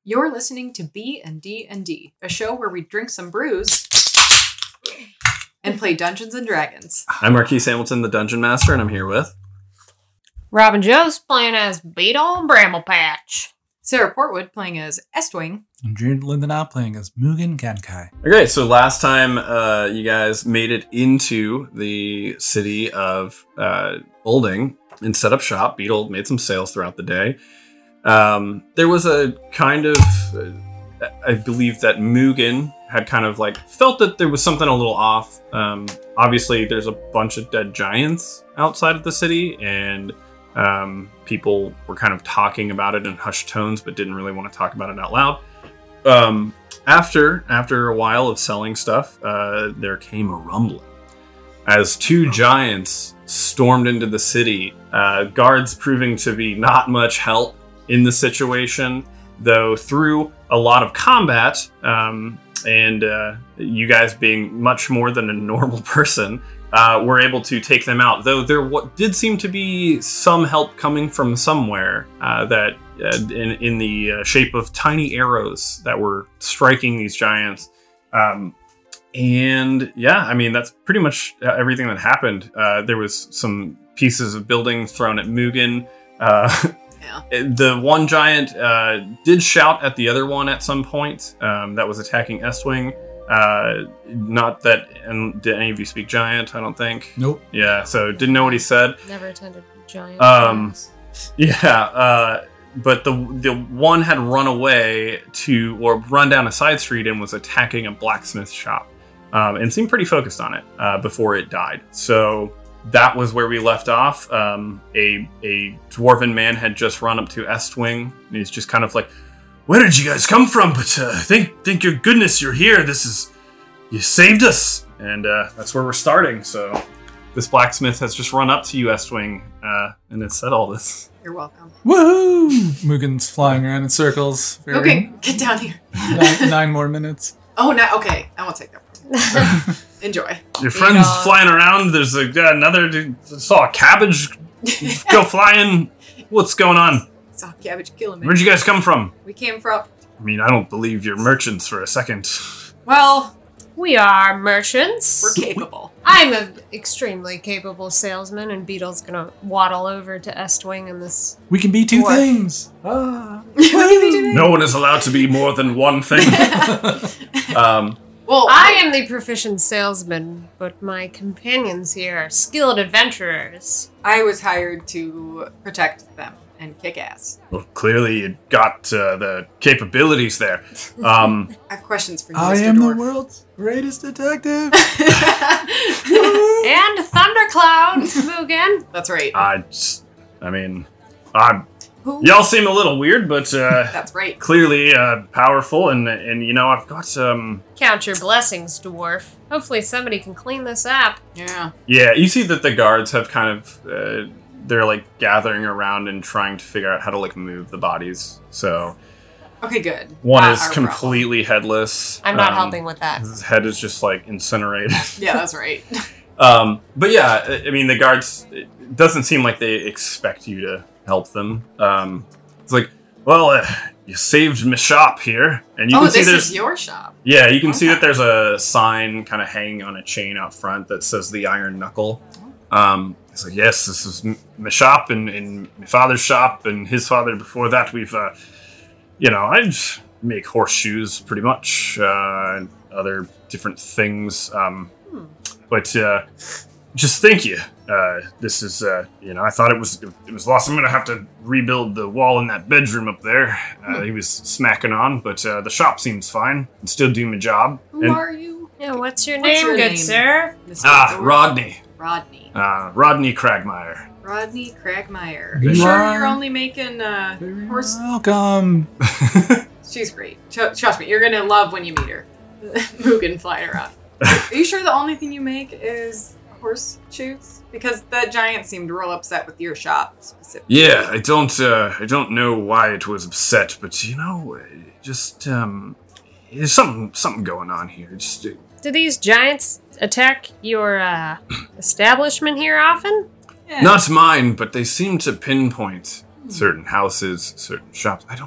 You're listening to B&D&D, a show where we drink some brews and play Dungeons and Dragons. I'm Marquise Hamilton, the Dungeon Master, and I'm here with... Robin Joe's playing as Beetle and Bramble Patch. Sarah Portwood playing as Estwing. And Jared Lindenau playing as Mugen Gankai. Okay, so last time you guys made it into the city of Olding and set up shop. Beetle made some sales throughout the day. There was a kind of... I believe that Mugen had kind of like felt that there was something a little off. Obviously, there's a bunch of dead giants outside of the city, and people were kind of talking about it in hushed tones, but didn't really want to talk about it out loud. After a while of selling stuff, there came a rumbling as two giants stormed into the city. Guards proving to be not much help in the situation, though through a lot of combat, and you guys being much more than a normal person, were able to take them out. Though there did seem to be some help coming from somewhere, that in the shape of tiny arrows that were striking these giants. And yeah, I mean, that's pretty much everything that happened. There was some pieces of building thrown at Mugen. The one giant did shout at the other one at some point that was attacking Estwing. Not that, and did any of you speak giant? I don't think. Nope. Yeah, so didn't know what he said. Never attended giant. Yeah, but the one had run away or run down a side street and was attacking a blacksmith shop, and seemed pretty focused on it before it died. So that was where we left off. A dwarven man had just run up to Estwing, and he's just kind of like, "Where did you guys come from? But thank your goodness you're here. You saved us." And that's where we're starting. So this blacksmith has just run up to you, Estwing, and has said all this. You're welcome. Woohoo! Mugen's flying around in circles. Okay, get down here. 9 more minutes. Oh, no, okay. I won't take that. Enjoy. Your friend's flying around. There's another. Saw a cabbage go flying. What's going on? Saw cabbage killing me. Where'd you guys come from? We came from... I mean, I don't believe you're merchants for a second. Well, We are merchants. we're capable. I'm an extremely capable salesman, and Beetle's gonna waddle over to Estwing in this. We can be two Dwarf. things. No one is allowed to be more than one thing. Well, I am the proficient salesman, but my companions here are skilled adventurers. I was hired to protect them and kick ass. Well, clearly you got the capabilities there. I have questions for you, I Mr. am Dwarf. the world's greatest detective. And Thundercloud, Mugen. That's right. Who? Y'all seem a little weird, but That's right. clearly powerful, and I've got Count your blessings, dwarf. Hopefully somebody can clean this up. Yeah. Yeah, you see that the guards have kind of they're like gathering around and trying to figure out how to like move the bodies. So Okay, good. one Not is our completely headless. I'm not helping with that. His head is just like incinerated. problem. Yeah, that's right. But yeah, I mean the guards. It doesn't seem like they expect you to help them. It's like, well, you saved my shop here, and you can see this there's is your shop. yeah, you can see Okay. that there's a sign kind of hanging on a chain out front that says the Iron Knuckle. It's like, yes, this is my shop and my father's shop and his father. Before that, we've, I make horseshoes pretty much, and other different things. But just thank you. This is, I thought it was lost. I'm gonna have to rebuild the wall in that bedroom up there. He was smacking on, but the shop seems fine. And still do my job. Who are you? Yeah, what's your What's name, your good name? sir? Mr. Dwarf? Rodney. Rodney. Rodney Cragmire. Rodney Cragmire. Are You you sure are- you're only making horse? Welcome. She's great. Trust me, you're gonna love when you meet her. Mugen flying around. Are you sure the only thing you make is horseshoes? Because that giant seemed real upset with your shop specifically. Yeah, I don't know why it was upset, but just there's something going on here. Just Do these giants attack your establishment here often? Yeah. not mine, but they seem to pinpoint certain houses, certain shops. I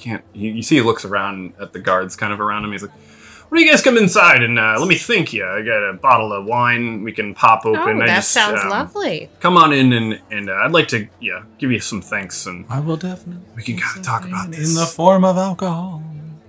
can't. You see, he looks around at the guards, kind of around him. He's like, "What do you guys come inside and let me think you? I got a bottle of wine we can pop open. Oh, that sounds lovely. Come on in and I'd like to give you some thanks and I will definitely. we can kind of talk about this in the form of alcohol.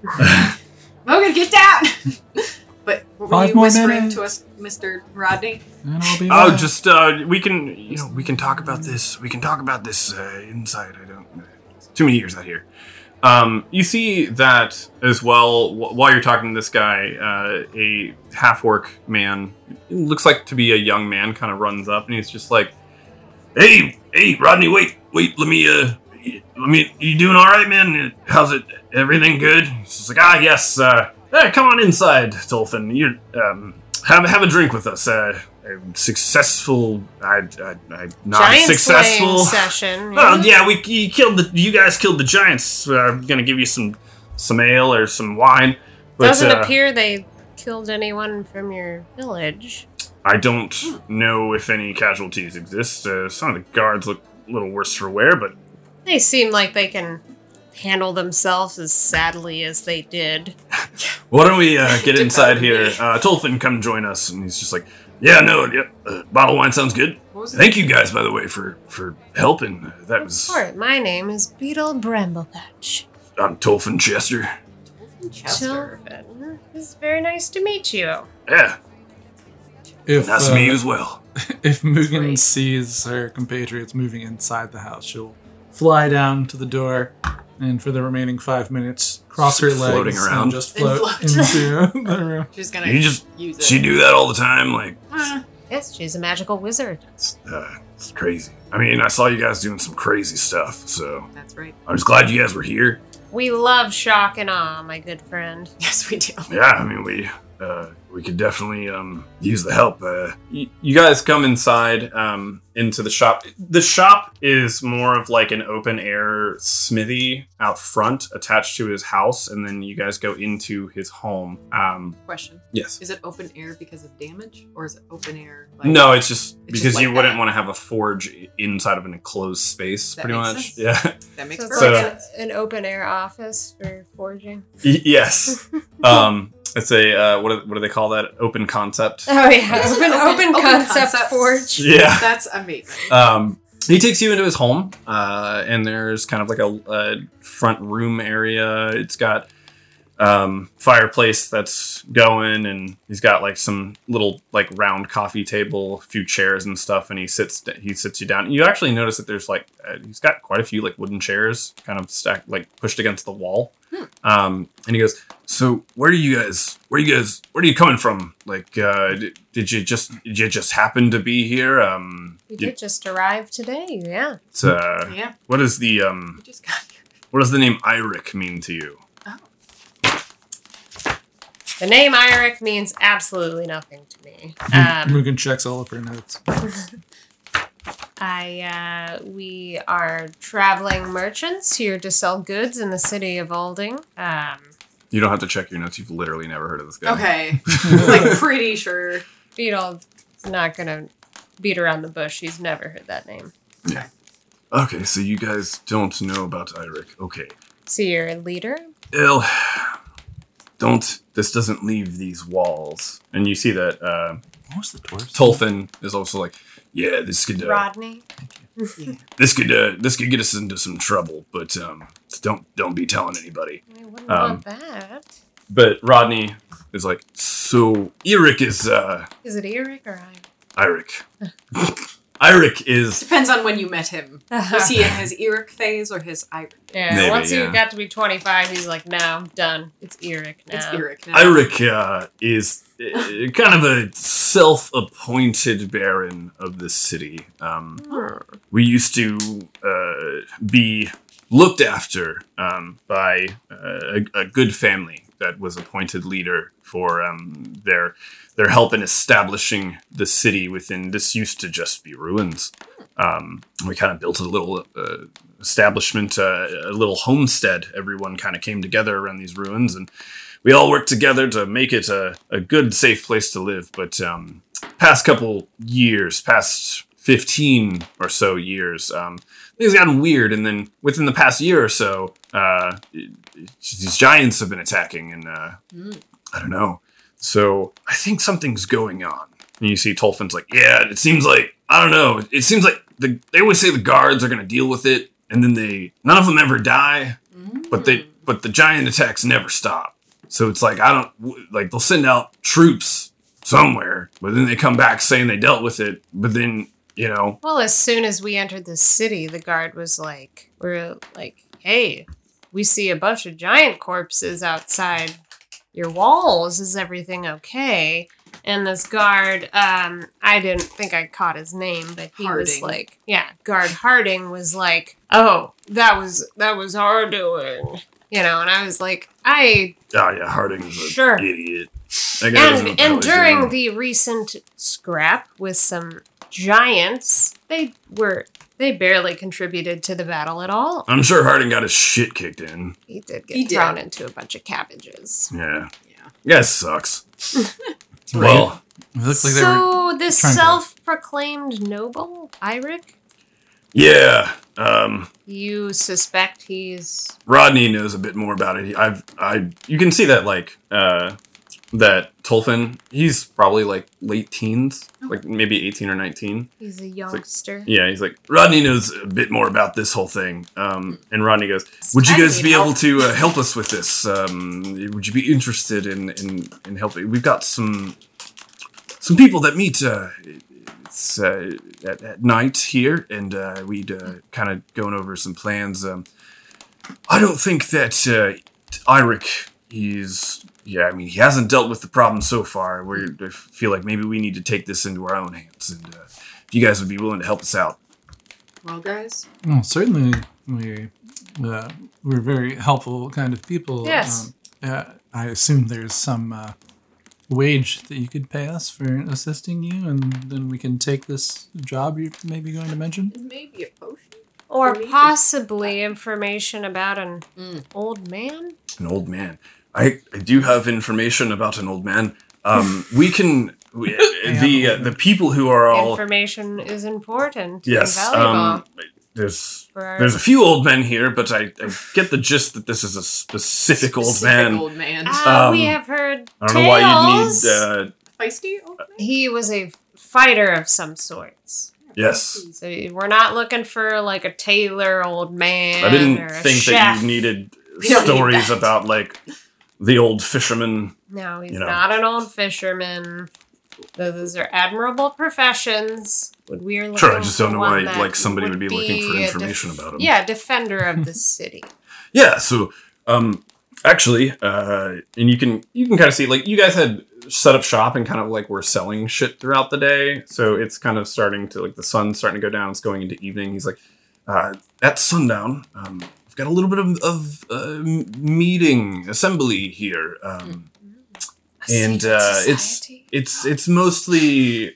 Logan, get down! But were 5 you more whispering minutes. to us, Mr. Rodney? And I'll be Oh, back. just we can talk about this. We can talk about this inside. I don't. Too many years out here. You see that as well while you're talking to this guy. A half-orc man, looks like to be a young man, kind of runs up and he's just like, "Hey, Rodney, wait. Let me. You doing all right, man? How's it? Everything good?" He's just like, yes. Hey, come on inside, Tolfin. You have a drink with us. Successful. I not Giant successful. slaying session. Well, yeah, you guys killed the giants. I'm gonna give you some ale or some wine. But, Doesn't appear they killed anyone from your village. I don't know if any casualties exist. Some of the guards look a little worse for wear, but They seem like they can handle themselves as sadly as they did. why don't we get inside here? Tolfin, come join us. And he's just like, bottle of wine sounds good. What was it? Thank you guys, by the way, for helping. That was Alright, my name is Beetle Bramblepatch. I'm Tolfin Chester. Chester. Chilfin. It's very nice to meet you. Yeah, If, nice to meet you as well. If Mugen Great. sees her compatriots moving inside the house, she'll fly down to the door and for the remaining 5 minutes, cross her Just legs floating around. and just And float float. into the room. She's gonna You just use it. she do that all the time. Like Yes, she's a magical wizard. it's crazy. I mean, I saw you guys doing some crazy stuff, so That's right. I was glad you guys were here. We love shock and awe, my good friend. Yes, we do. Yeah, I mean, we could definitely use the help. You guys come inside into the shop. The shop is more of like an open air smithy out front attached to his house, and then you guys go into his home. Question. Yes. Is it open air because of damage? Or is it open air? No, it's just It's because just you like wouldn't that. want to have a forge inside of an enclosed space, That pretty makes much. sense. Yeah. That makes So it's perfect like an open air office for forging. Yes. It's a what do they call that? Open concept. Oh yeah, It's open, an open concept forge. Yeah. That's amazing. He takes you into his home, and there's kind of like a front room area. It's got fireplace that's going, and he's got like some little like round coffee table, a few chairs and stuff, and he sits you down. You actually notice that there's like he's got quite a few like wooden chairs kind of stacked, like pushed against the wall. And he goes, "So where are you coming from? Like, did you just happen to be here? We did just arrive today, yeah. It's, Yeah. what is the We just got here. what does the name Iric mean to you?" The name Iric means absolutely nothing to me. Mugen checks all of her notes. We are traveling merchants here to sell goods in the city of Alding. You don't have to check your notes. You've literally never heard of this guy. Okay. Like, pretty sure. Beetle's not gonna beat around the bush. He's never heard that name. Okay, so you guys don't know about Iric. Okay. So you're a leader? Well, this doesn't leave these walls. And you see that What was the dwarf? Tolfin is also like, yeah, this could Rodney? this could get us into some trouble, but don't be telling anybody. I wouldn't want that. But Rodney is like, so Iric is Is it Iric or I? Iric. Iric is Depends on when you met him. Was he in his Eric phase or his Iric? Yeah, Maybe, once yeah. he got to be 25, he's like, no, I'm done. It's Iric now. It's Eric now. Iric is kind of a self-appointed baron of this city. We used to be looked after by a good family that was appointed leader for their help in establishing the city within this used to just be ruins. We kind of built a little establishment, a little homestead. Everyone kind of came together around these ruins, and we all worked together to make it a good, safe place to live. But past couple years, past 15 or so years, things gotten weird. And then within the past year or so, these giants have been attacking, and I don't know. So I think something's going on. And you see Tolfin's like, yeah, it seems like, I don't know. It seems like they always say the guards are going to deal with it, and then none of them ever die, but the giant attacks never stop. So it's like, they'll send out troops somewhere, but then they come back saying they dealt with it, but then, Well, as soon as we entered the city, the guard was like, hey, we see a bunch of giant corpses outside your walls. Is everything okay? And this guard, I didn't think I caught his name, but he was like, Guard Harding was like, oh, that was our doing. And I was like, Harding's sure. An idiot. And during the recent scrap with some giants, they barely contributed to the battle at all. I'm sure Harding got his shit kicked in. He did get thrown into a bunch of cabbages. Yeah. Yeah, it sucks. Well, it looks like they were this self-proclaimed noble, Eirik? Yeah. You suspect he's... Rodney knows a bit more about it. You can see that, that Tolfin, he's probably, late teens, maybe 18 or 19. He's a youngster. He's like, Rodney knows a bit more about this whole thing. And Rodney goes, would you guys be able to help us with this? Would you be interested in helping? We've got some people that meet at night here, and we'd kind of going over some plans. I don't think that Eirik is... Yeah, I mean, he hasn't dealt with the problem so far. I feel like maybe we need to take this into our own hands, and if you guys would be willing to help us out. Well, guys. Well, certainly we're very helpful kind of people. Yes. I assume there's some wage that you could pay us for assisting you, and then we can take this job you're maybe going to mention. Maybe a potion. Or possibly information about an old man? An old man. I do have information about an old man. The people who are all... Information is important. Yes. And valuable. There's a few old men here, but I get the gist that this is a specific old man. Old man. We have heard I don't know why you'd need... Feisty old man? He was a fighter of some sorts. Yes. So we're not looking for a tailor old man. I didn't or a think chef. that you needed stories about the old fisherman. No, he's not an old fisherman. Those are admirable professions. Sure, I just don't know why somebody would be looking for information about him. Yeah, defender of the city. Yeah, so actually, and you can kind of see you guys had set up shop and kind of were selling shit throughout the day. So it's kind of starting to the sun's starting to go down. It's going into evening. He's like, at sundown, we've got a little bit of meeting assembly here. And it's mostly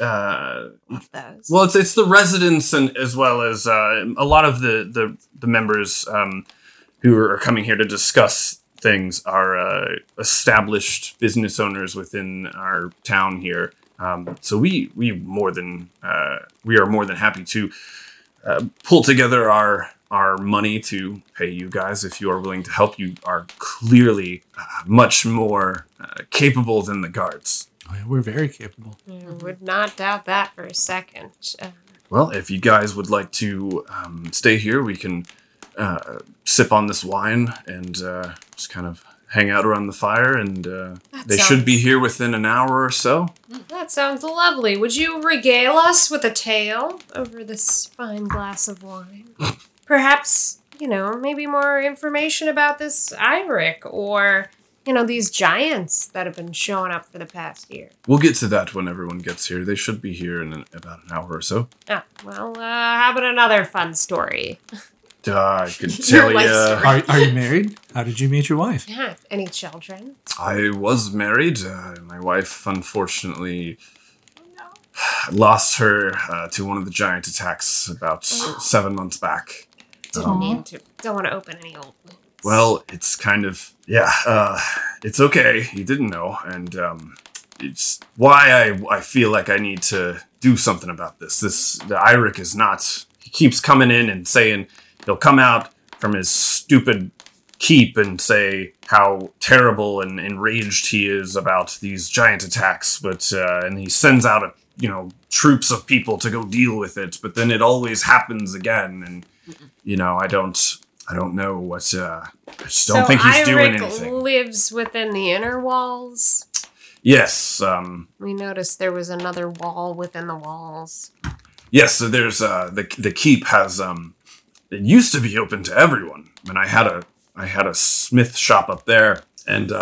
it's the residents and as well as a lot of the members who are coming here to discuss things are established business owners within our town here. So we are more than happy to pull together our money to pay you guys if you are willing to help. You are clearly much more capable than the guards. Oh, yeah, we're very capable. I would not doubt that for a second. Well, if you guys would like to stay here, we can sip on this wine and just kind of hang out around the fire, and should be here within an hour or so. That sounds lovely. Would you regale us with a tale over this fine glass of wine? Perhaps, maybe more information about this Eirik, or, these giants that have been showing up for the past year. We'll get to that when everyone gets here. They should be here in about an hour or so. Ah, well, how about another fun story? I can tell you. Are you married? How did you meet your wife? Yeah, any children? I was married. My wife, unfortunately, lost her to one of the giant attacks about 7 months back. Didn't need to. Don't want to open any old wounds. Well, it's kind of, it's okay. You didn't know. And it's why I feel like I need to do something about this. The Eirik is not. He keeps coming in and saying he'll come out from his stupid keep and say how terrible and enraged he is about these giant attacks, but and he sends out troops of people to go deal with it, but then it always happens again, and I don't know what. I just don't think he's doing anything. Lives within the inner walls. Yes. We noticed there was another wall within the walls. Yes. So there's the keep has it used to be open to everyone, and I had a smith shop up there, and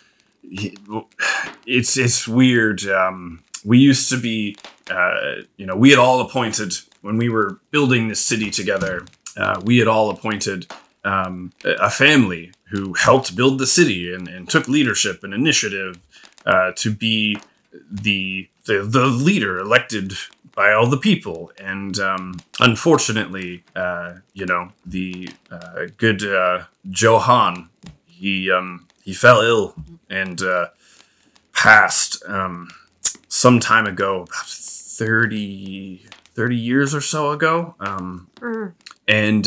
it's weird. We used to be, we had all appointed when we were building this city together. We had all appointed a family who helped build the city and took leadership and initiative to be the leader elected by all the people. And unfortunately, the good Johan, he fell ill and passed some time ago, about 30 years or so ago. And,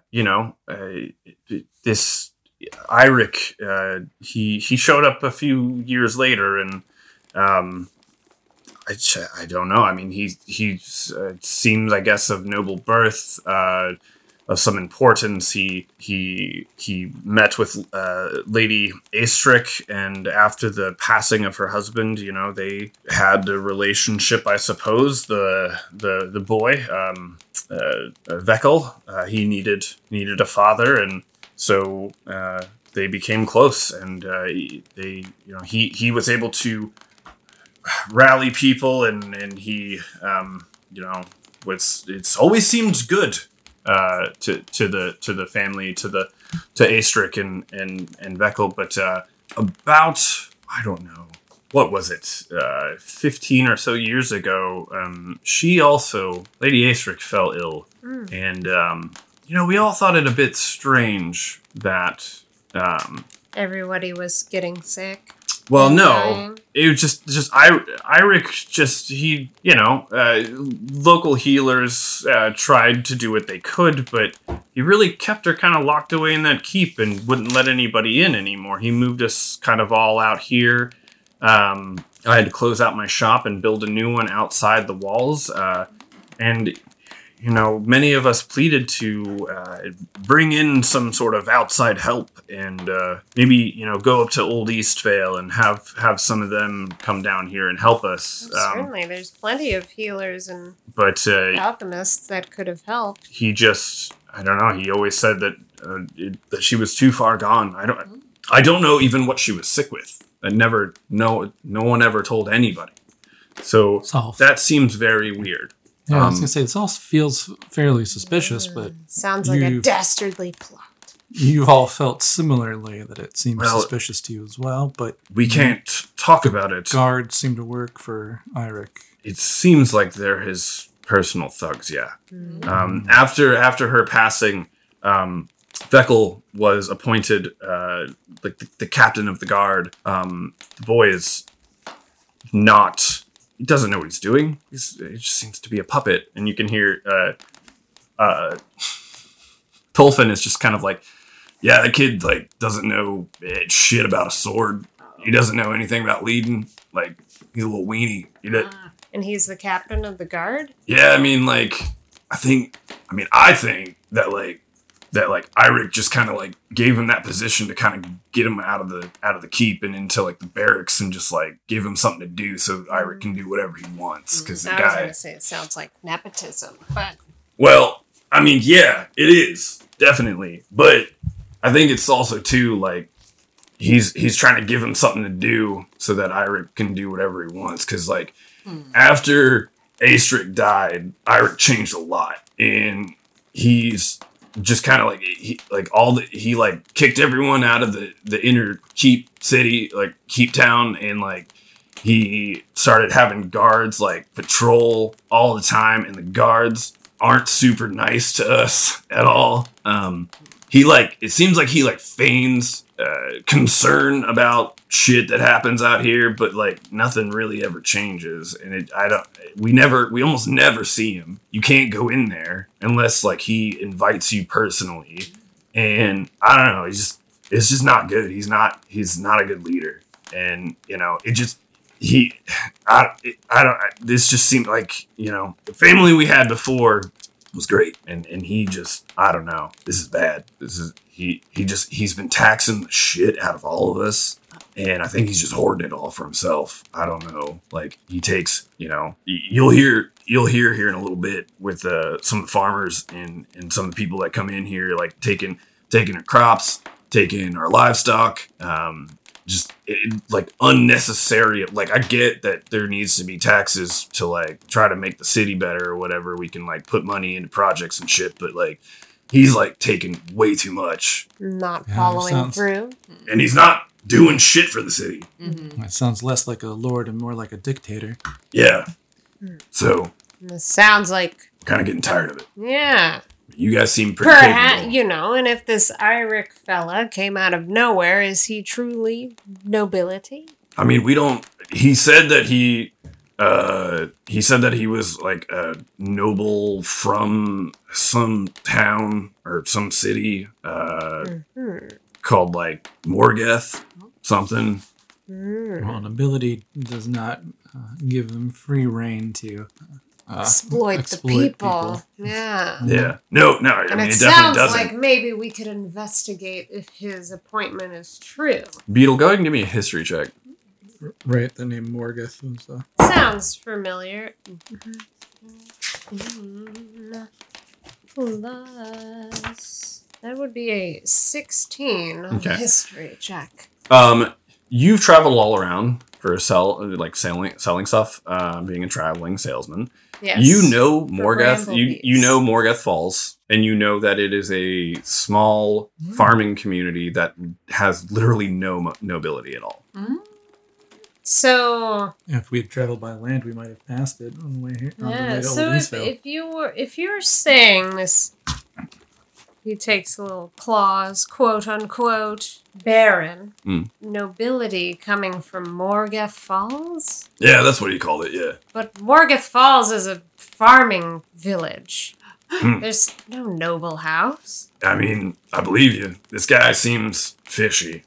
this Eirik, he showed up a few years later, and I don't know. I mean, he seems, I guess, of noble birth, of some importance. He met with Lady Astric, and after the passing of her husband, they had a relationship, I suppose. The boy, Veckel, he needed a father, and so they became close, and he was able to rally people, and he it's always seemed good to the family, to Astric and Veckel, but about, I don't know, what was it, 15 or so years ago, she also, Lady Astric, fell ill, and we all thought it a bit strange that everybody was getting sick. Well, no, it was just Eirik, he, local healers tried to do what they could, but he really kept her kind of locked away in that keep and wouldn't let anybody in anymore. He moved us kind of all out here. I had to close out my shop and build a new one outside the walls. And many of us pleaded to bring in some sort of outside help and maybe, go up to Old Eastvale and have some of them come down here and help us. Certainly, there's plenty of healers and alchemists that could have helped. He just, I don't know, he always said that that she was too far gone. I don't know even what she was sick with. No one ever told anybody. So that seems very weird. Yeah, I was going to say, this all feels fairly suspicious, but... Sounds like a dastardly plot. You all felt similarly that it seemed suspicious to you as well, but... We can't talk about it. Guards seem to work for Eirik. It seems like they're his personal thugs, yeah. After her passing, Veckel was appointed the captain of the guard. The boy is not... He doesn't know what he's doing. He just seems to be a puppet. And you can hear Tolfin is just kind of like, yeah, the kid doesn't know shit about a sword. He doesn't know anything about leading. He's a little weenie. And he's the captain of the guard? Yeah, I mean, I think that Eirik just kind of gave him that position to kind of get him out of the keep and into the barracks and just give him something to do so Eirik can do whatever he wants. Because the guy, I was going to say it sounds like nepotism, but well, I mean, yeah, it is definitely, but I think it's also too he's trying to give him something to do so that Eirik can do whatever he wants. Because after Astric died, Eirik changed a lot, and he's just kind of he kicked everyone out of the inner keep city, keep town, and he started having guards patrol all the time, and the guards aren't super nice to us at all. He it seems like he feigns concern about shit that happens out here, but like nothing really ever changes. And we almost never see him. You can't go in there unless like he invites you personally. And I don't know, it's just not good. He's not a good leader. And this just seemed like, the family we had before was great. And he just, I don't know, this is bad. He's been taxing the shit out of all of us. And I think he's just hoarding it all for himself. I don't know. Like he takes, you'll hear here in a little bit with some of the farmers and some of the people that come in here, like taking our crops, taking our livestock, like unnecessary. Like I get that there needs to be taxes to like try to make the city better or whatever. We can like put money into projects and shit, but like he's like taking way too much. Not following through. And he's not doing shit for the city. Mm-hmm. It sounds less like a lord and more like a dictator. Yeah. So. This sounds like. I'm kind of getting tired of it. Yeah. You guys seem pretty capable. And if this Iric fella came out of nowhere, is he truly nobility? I mean, he said that he was like a noble from some town or some city called like Morgeth something. Well, nobility does not give them free reign to exploit the people. Yeah. Yeah. No. I mean, it definitely sounds doesn't. like maybe we could investigate if his appointment is true. Beetle, go ahead and give me a history check. Right, the name Morgeth and stuff. Sounds familiar. Plus, that would be a 16 on the history check. You've traveled all around for selling stuff, being a traveling salesman. Yes. You know Morgeth. You know Morgeth Falls, and you know that it is a small farming community that has literally no nobility at all. So if we had traveled by land, we might have passed it on the way here. Yeah. So if you're saying this, he takes a little clause, quote unquote, baron nobility coming from Morgeth Falls. Yeah, that's what he called it. Yeah. But Morgeth Falls is a farming village. There's no noble house. I mean, I believe you. This guy seems fishy.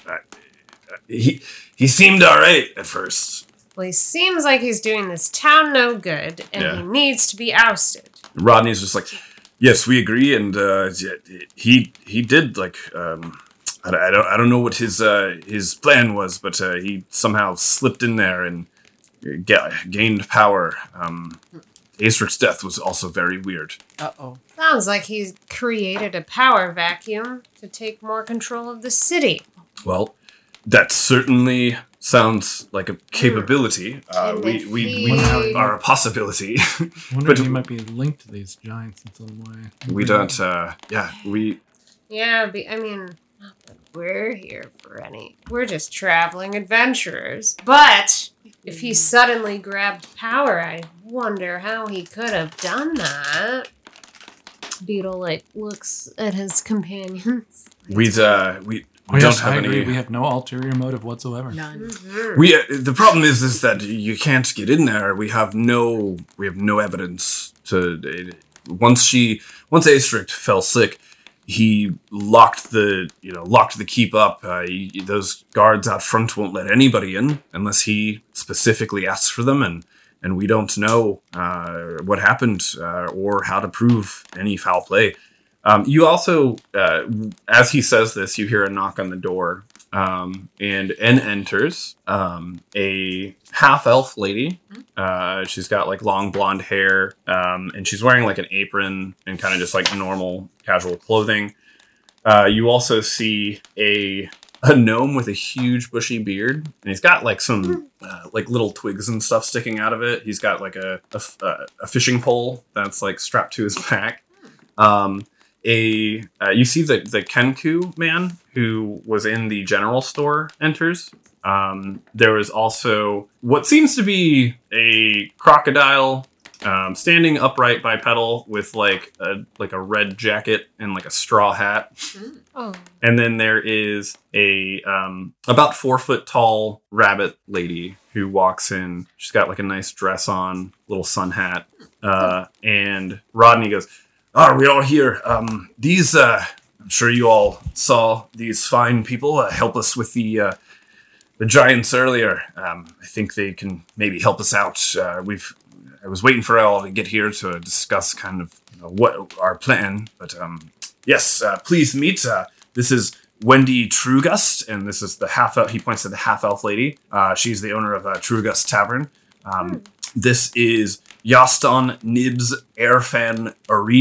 He seemed all right at first. Well, he seems like he's doing this town no good, and he needs to be ousted. Rodney's just like, yes, we agree, and he did like I don't know what his plan was, but he somehow slipped in there and gained power. Aestric's death was also very weird. Uh-oh. Sounds like he's created a power vacuum to take more control of the city. Well, that certainly sounds like a capability. We are a possibility. I wonder if he might be linked to these giants in some way. We don't, Yeah, I mean, not that we're here for any. We're just traveling adventurers. But if he suddenly grabbed power, I wonder how he could have done that. Beetle, looks at his companions. We don't have any. We have no ulterior motive whatsoever. None. The problem is that you can't get in there. We have no evidence to. Once Aestric fell sick, he locked the keep up. Those guards out front won't let anybody in unless he specifically asks for them, and we don't know what happened or how to prove any foul play. You also, as he says this, you hear a knock on the door, and in enters a half-elf lady. She's got like long blonde hair, and she's wearing like an apron and kind of just like normal casual clothing. You also see a gnome with a huge bushy beard, and he's got like some like little twigs and stuff sticking out of it. He's got like a fishing pole that's like strapped to his back. You see the Kenku man who was in the general store enters. There was also what seems to be a crocodile standing upright bipedal with like a red jacket and like a straw hat. Oh. And then there is a about 4 foot tall rabbit lady who walks in. She's got like a nice dress on, little sun hat. And Rodney goes, "Are we all here? These I'm sure you all saw these fine people help us with the giants earlier. I think they can maybe help us out. I was waiting for all to get here to discuss kind of what our plan. But yes, please meet. This is Wendy Trugust, and this is the half-elf. He points to the half-elf lady. She's the owner of Trugust Tavern. This is Yaston Nibs Airfan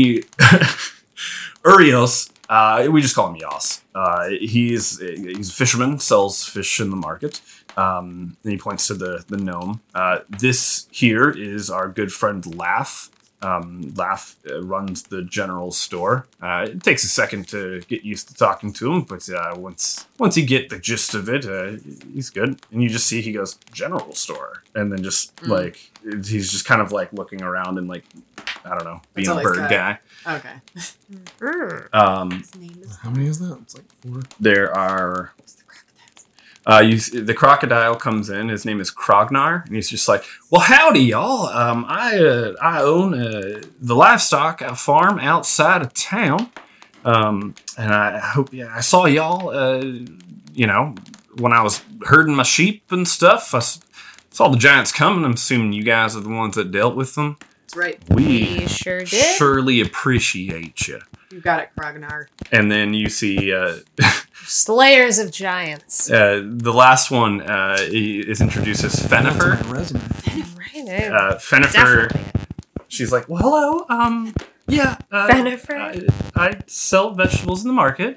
Urios. We just call him Yas. He's a fisherman, sells fish in the market. And he points to the gnome. This here is our good friend Laugh. Laugh runs the general store. It takes a second to get used to talking to him, but once you get the gist of it, he's good. And you just see he goes, "General store," and then just like he's just kind of like looking around and like, I don't know, being a bird guy. Okay. His name is How many is that? It's like 4. There are. The crocodile comes in. His name is Krognar, and he's just like, "Well, howdy, y'all. I own the livestock farm outside of town, and I hope I saw y'all. When I was herding my sheep and stuff, I saw the giants coming. I'm assuming you guys are the ones that dealt with them. That's right. We sure did. Surely appreciate you." You got it, Krognar. And then you see Slayers of giants. the last one is introduced as Fenifer. My resume. Right. Fenifer, Definitely. she's like, "Well, hello. Yeah. Fenifer? I sell vegetables in the market.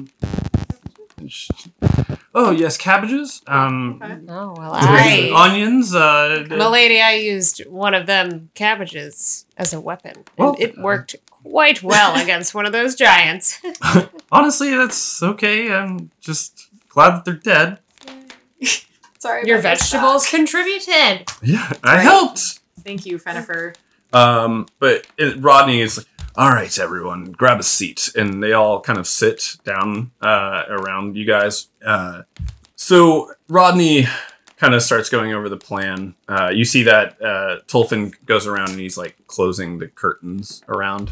Oh, yes, cabbages. Okay. Oh, well, Onions. Milady, I used one of them cabbages as a weapon. And Well, it worked quite well against one of those giants. Honestly, that's okay. I'm just glad that they're dead. Sorry. Your about this vegetables stuff. contributed. Yeah, I helped. Thank you, Fenifer. But Rodney is like, "All right, everyone, grab a seat," and they all kind of sit down around you guys. So Rodney kind of starts going over the plan. You see that Tolfin goes around and he's like closing the curtains around.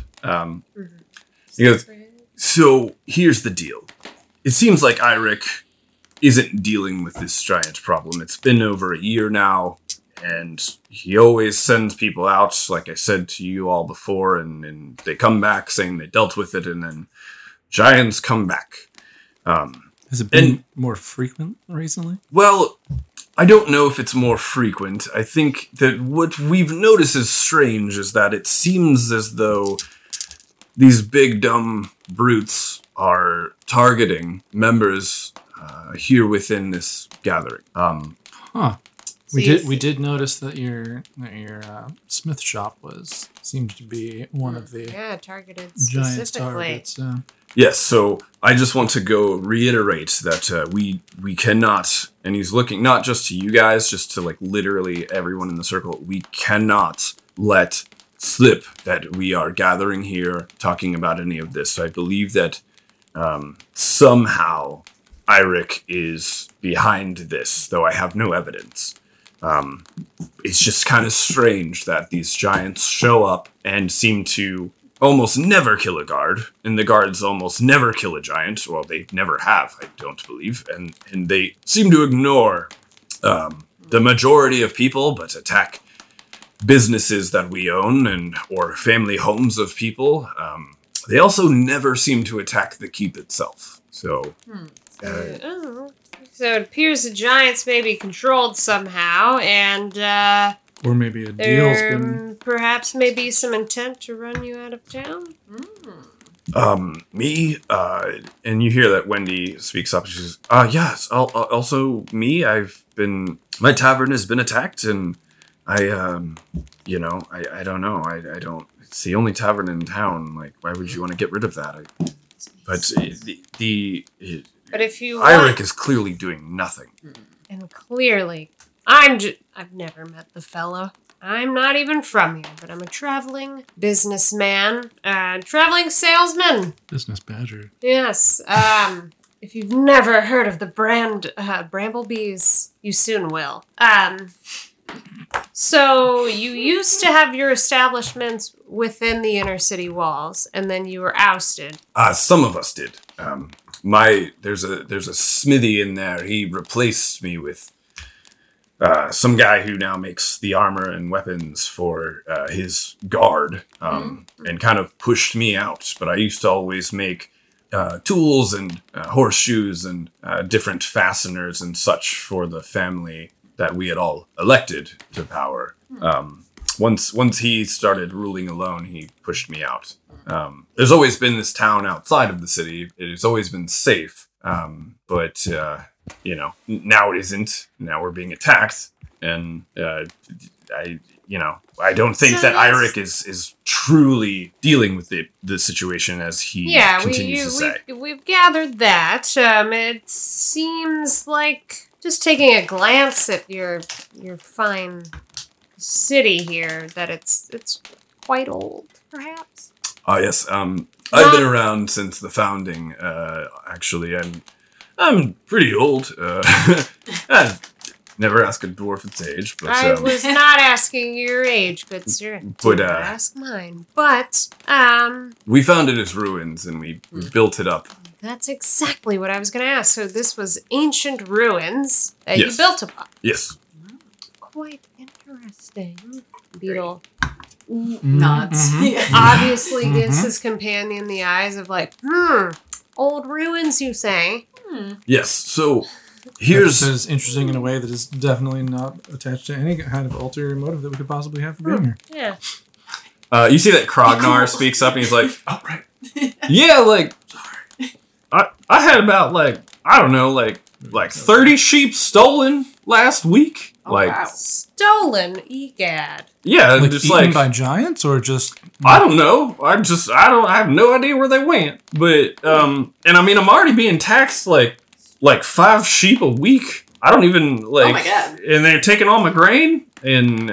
He goes, "So here's the deal. It seems like Eirik isn't dealing with this giant problem. It's been over a year now, and he always sends people out, like I said to you all before, and they come back saying they dealt with it, and then giants come back. Has it been more frequent recently? Well, I don't know if it's more frequent. I think that what we've noticed is strange is that it seems as though these big dumb brutes are targeting members here within this gathering. Huh. We did notice that your smith shop seemed to be one of the Yeah, targeted giant specifically. targets. Yes, so I just want to go reiterate that we cannot, and he's looking not just to you guys, just to like literally everyone in the circle, we cannot let slip that we are gathering here talking about any of this. So I believe that somehow Eirik is behind this, though I have no evidence. It's just kind of strange that these giants show up and seem to almost never kill a guard, and the guards almost never kill a giant. Well, they never have, I don't believe, and they seem to ignore the majority of people, but attack businesses that we own or family homes of people. They also never seem to attack the keep itself. So, So it appears the giants may be controlled somehow, and Or maybe a deal's there been. perhaps may be some intent to run you out of town. me, and you hear that Wendy speaks up. She says, yes, also me, my tavern has been attacked, and I don't know. I don't, it's the only tavern in town. Like, why would you want to get rid of that? But if you Eirik want, is clearly doing nothing. and clearly, I've never met the fellow. I'm not even from here, but I'm a traveling businessman, traveling salesman. Business badger. Yes. If you've never heard of the brand Bramblebees, you soon will. So you used to have your establishments within the inner city walls, and then you were ousted. Some of us did. There's a smithy in there. He replaced me with some guy who now makes the armor and weapons for his guard, and kind of pushed me out. But I used to always make tools and horseshoes and different fasteners and such for the family that we had all elected to power. Once he started ruling alone, he pushed me out. There's always been this town outside of the city. It has always been safe, but now it isn't. Now we're being attacked, and I don't think So that let's- Eirik is truly dealing with the situation as he continues to say. we've gathered that. It seems like just taking a glance at your fine city here that it's quite old, perhaps. Yes. I've been around since the founding. Actually, I'm pretty old. I'd never ask a dwarf its age, but I was not asking your age, good sir. But, Didn't ask mine. But we found it as ruins and we built it up. that's exactly what I was going to ask. So this was ancient ruins that Yes. you built upon. Yes. Quite interesting. Beetle Nods. Yeah. obviously gives his companion the eyes of like, old ruins, you say? Yes. So This here's is interesting in a way that is definitely not attached to any kind of ulterior motive that we could possibly have for being here. Yeah. you see that Krognar speaks up and he's like, "Oh right, yeah, like I had about I don't know, like 30 sheep stolen last week. Oh, wow. Stolen, egad. Yeah, and Like just eaten by giants or just I don't know. I have no idea where they went. But and I mean I'm already being taxed like 5 sheep a week. I don't even Oh my god. and they're taking all my grain and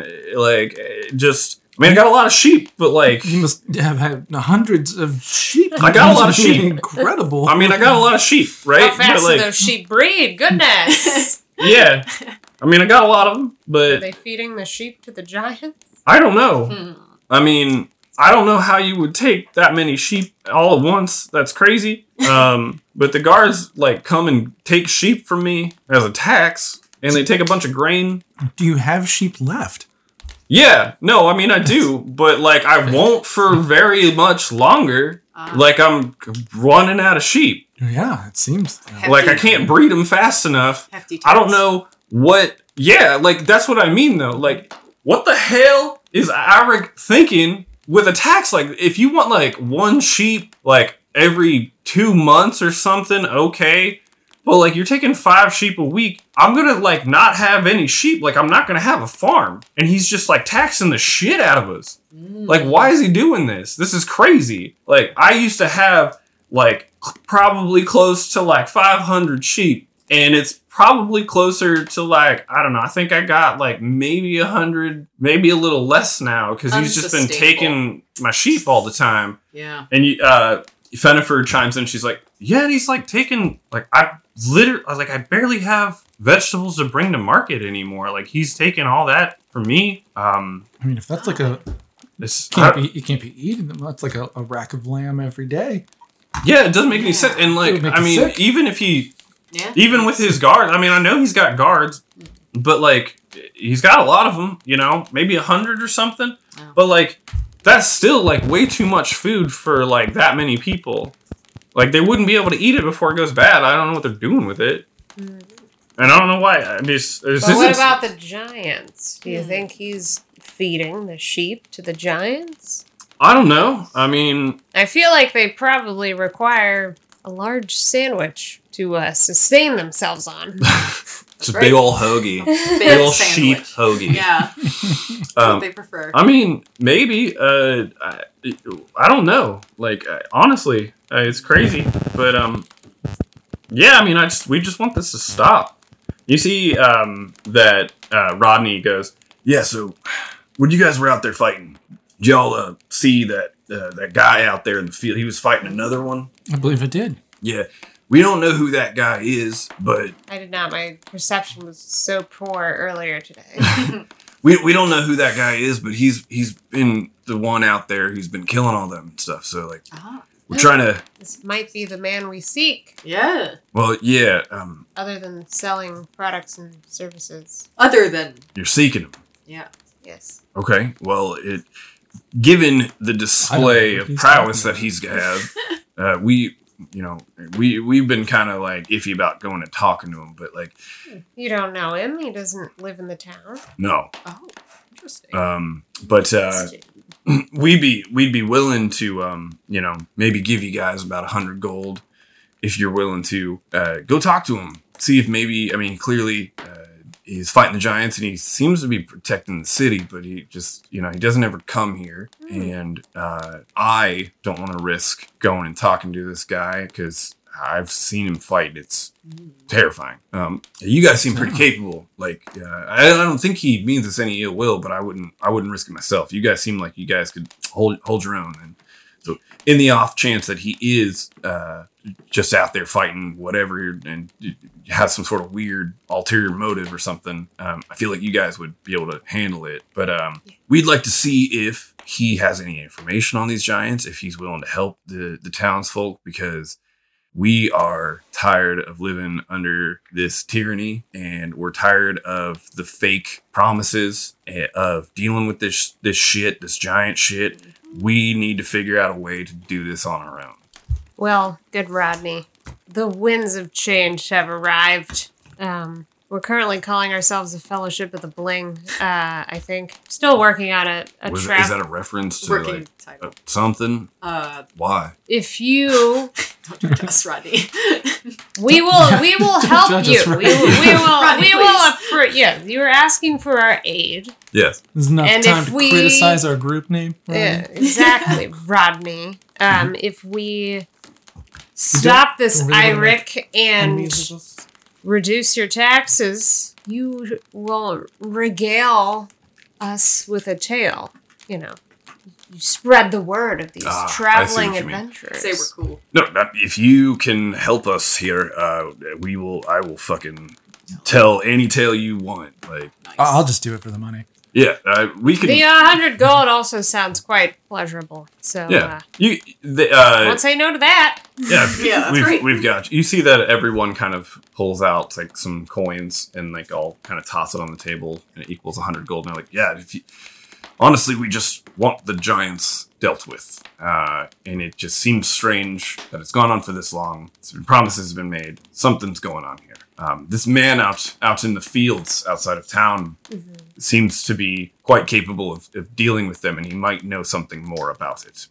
I mean I got a lot of sheep, but you must have had hundreds of sheep. I got a lot of That must be sheep. Incredible. I mean I got a lot of sheep, right? How fast But, do those sheep breed? Goodness. yeah. I mean I got a lot of them, Are but they feeding the sheep to the giants? I don't know. I mean, I don't know how you would take that many sheep all at once. That's crazy. But the guards come and take sheep from me as a tax, and they take a bunch of grain. Do you have sheep left? Yeah, no, I mean I do, but I won't for very much longer. I'm running out of sheep. Yeah, it seems. I can't breed them fast enough. Hefty I don't tax. know what. Yeah, that's what I mean though. What the hell is Eirik thinking with a tax? If you want one sheep every 2 months or something, okay. But you're taking 5 sheep a week. I'm gonna not have any sheep. I'm not gonna have a farm. And he's just taxing the shit out of us. Why is he doing this? This is crazy. I used to have probably close to 500 sheep. And it's probably closer to I don't know. I think I got maybe 100, maybe a little less now because he's just been Unsustainable. taking my sheep all the time. Yeah. And Fennifer chimes in. She's like, "Yeah, and he's taking I barely have vegetables to bring to market anymore. He's taking all that from me. I mean, if that's This it can't be eaten. That's a rack of lamb every day. yeah, it doesn't make any sense. And It would make I you mean, sick. even if he. Yeah. Even with his guards, I mean, I know he's got guards, but he's got a lot of them, maybe 100 or something. Oh. But that's still way too much food for that many people. They wouldn't be able to eat it before it goes bad. I don't know what they're doing with it, and I don't know why. I mean, But what about the giants? Do you think he's feeding the sheep to the giants? I don't know. I mean, I feel like they probably require a large sandwich to sustain themselves on. just a big old hoagie, big old sheep hoagie. Yeah. That's what they prefer. I mean, maybe. I don't know. Honestly, it's crazy. But yeah. I mean, we just want this to stop. You see, that Rodney goes, yeah. So when you guys were out there fighting, did y'all see that that guy out there in the field? He was fighting another one. I believe it did. Yeah, we don't know who that guy is, but I did not. My perception was so poor earlier today. we don't know who that guy is. But he's been the one out there who's been killing all them and stuff. So like, we're trying to. This might be the man we seek. Yeah. Well, yeah. Other than selling products and services. Other than. You're seeking him. Yeah. Yes. Okay. Well, given the display of he's prowess talking that he's have, we've been kind of like iffy about going and talking to him, but like, You don't know him. He doesn't live in the town. no. Oh, interesting. But we'd be willing to maybe give you guys about 100 gold if you're willing to go talk to him, see if maybe, clearly he's fighting the giants and he seems to be protecting the city, but he just, he doesn't ever come here. And I don't want to risk going and talking to this guy because I've seen him fight. It's terrifying. You guys seem pretty capable. Like, I don't think he means us any ill will, but I wouldn't risk it myself. You guys seem like you guys could hold your own. And so in the off chance that he is just out there fighting whatever and has some sort of weird ulterior motive or something, I feel like you guys would be able to handle it. But we'd like to see if he has any information on these giants, if he's willing to help the townsfolk, because we are tired of living under this tyranny, and we're tired of the fake promises of dealing with this giant shit. We need to figure out a way to do this on our own. Well, good Rodney. The winds of change have arrived. We're currently calling ourselves the Fellowship of the Bling, I think. Still working on a trap. Is that a reference to Working like title. something? Why? If you... Don't judge us, Rodney. We will help Judge you. us right. We will yeah, you were asking for our aid. Yes. There's enough And time if to we- criticize our group name. Right? Yeah, exactly, Rodney. If we stop this Don't really wanna IRIC and Enemies of us. reduce your taxes, you will regale us with a tale. You spread the word of these I see traveling what you mean. adventurers. Say we're cool. No, if you can help us here, I will fucking tell any tale you want. Like, Nice. I'll just do it for the money. yeah, we can. The 100 gold also sounds quite pleasurable. So Yeah, won't say no to that. yeah, Yeah, that's great. we've got you. See that everyone kind of pulls out like some coins and like all kind of toss it on the table, and it equals 100 gold. And they're like, yeah, honestly, we just want the giants dealt with, and it just seems strange that it's gone on for this long. Promises have been made. Something's going on here. This man out in the fields outside of town seems to be quite capable of dealing with them, and he might know something more about it.